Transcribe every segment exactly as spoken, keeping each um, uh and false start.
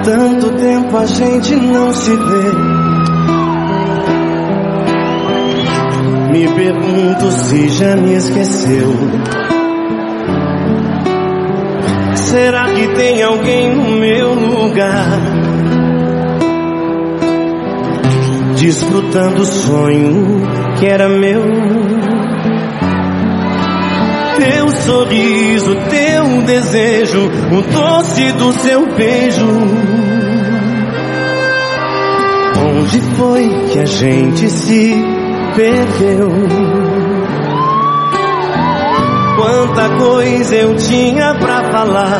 tanto tempo a gente não se vê. Me pergunto se já me esqueceu. Será que tem alguém no meu lugar, desfrutando o sonho que era meu? Teu sorriso, teu desejo, o doce do seu beijo. Onde foi que a gente se perdeu? Quanta coisa eu tinha pra falar.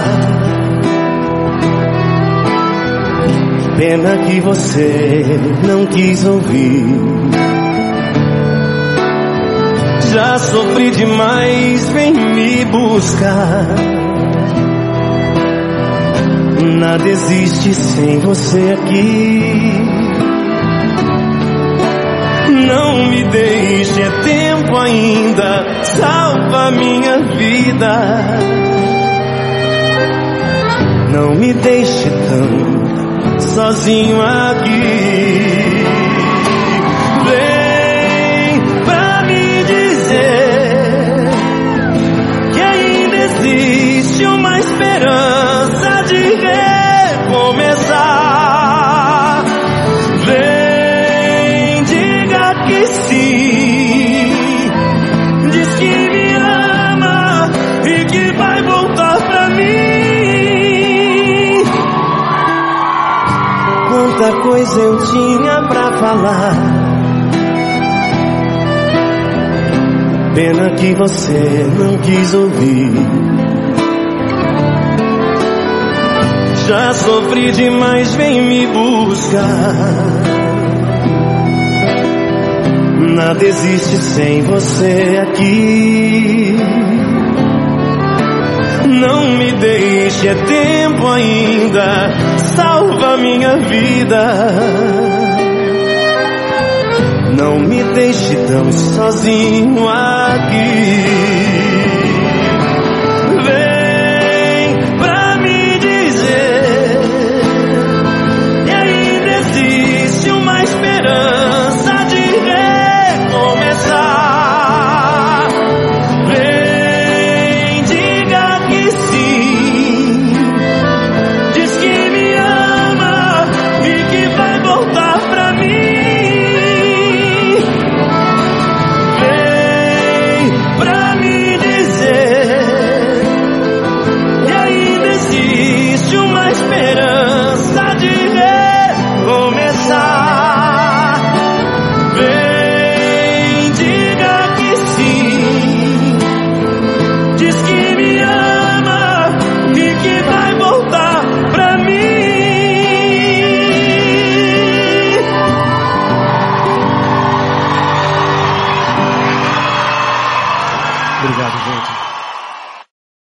Pena que você não quis ouvir. Já sofri demais, vem me buscar. Nada existe sem você aqui. Não me deixe, é tempo ainda, salva minha vida. Não me deixe tão sozinho aqui. Vem pra me dizer que ainda existe uma esperança de recomeçar. Vem, diga que sim, diz que me ama e que vai voltar pra mim. Quanta coisa eu tinha pra falar. Pena que você não quis ouvir. Já sofri demais, vem me buscar. Nada existe sem você aqui. Não me deixe, é tempo ainda, salva minha vida. Não me deixe tão sozinho aqui.